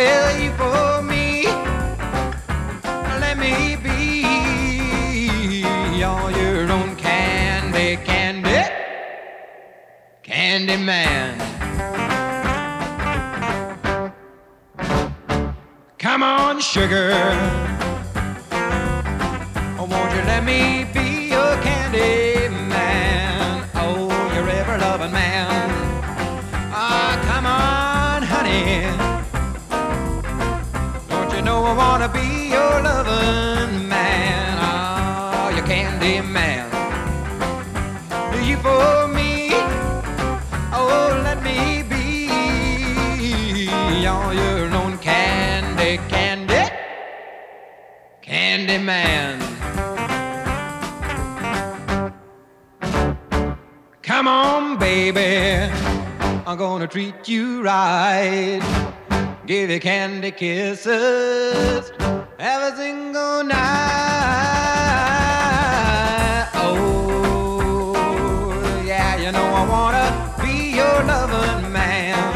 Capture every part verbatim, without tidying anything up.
Well, you for me, let me be all your own candy, candy, candy man. Come on, sugar, oh, won't you let me be your candy man? Oh, your ever-loving man. Ah, come on, honey, don't you know I wanna be your loving man? Oh, your candy man. You for me, oh, let me be all your own candy, candy, candy man. Come on, baby, I'm gonna treat you right. Give you candy kisses every single night. Oh, yeah, you know I wanna be your loving man.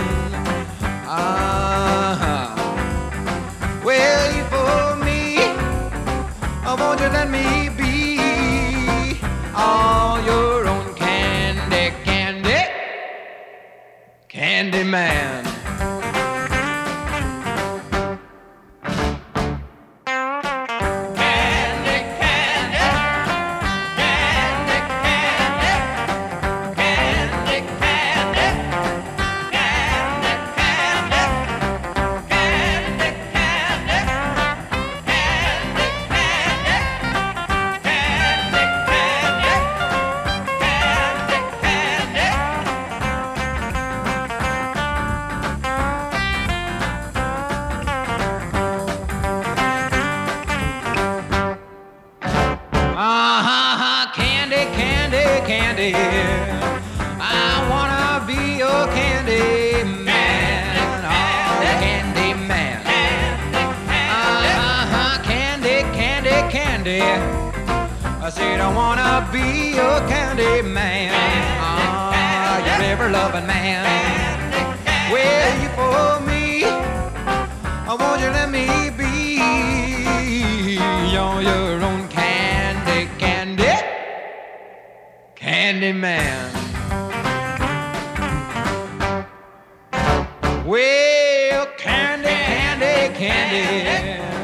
Uh-huh. Well, you for me, oh, won't you let me be all your own candy, candy, candy man. Uh-huh, candy, candy, candy. I wanna be your candy man. Oh, candy man. Uh-huh, candy, candy, candy. I said I wanna be your candy man. Ah, your ever-loving man. Well, you for me, I want you to let me be on your own candy, candy, candy man. Well, candy, candy, candy.